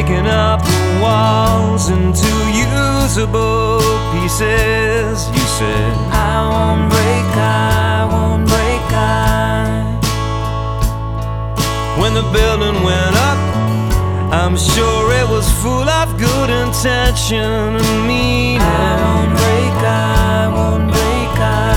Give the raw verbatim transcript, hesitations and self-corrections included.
breaking up the walls into usable pieces. You said, I won't break, I won't break, I. When the building went up, I'm sure it was full of good intention and meaning. I won't break, I won't break, I.